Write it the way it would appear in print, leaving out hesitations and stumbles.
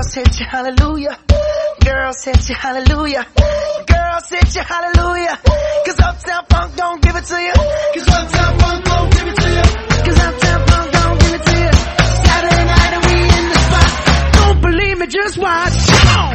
Girls hit you hallelujah. Girls hit you hallelujah. Girls hit you hallelujah. Cause Uptown Funk don't give it to you. Cause Uptown Funk don't give it to you. Cause Uptown Funk don't give it to you. Saturday night and we in the spot. Don't believe me, just watch.